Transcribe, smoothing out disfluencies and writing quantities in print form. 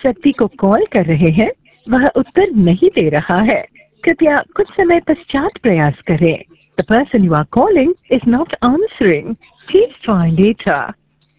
व्यक्ति को कॉल कर रहे हैं वह उत्तर नहीं दे रहा है। कृपया कुछ समय पश्चात प्रयास करें। The person you are calling is not answering. Please try later.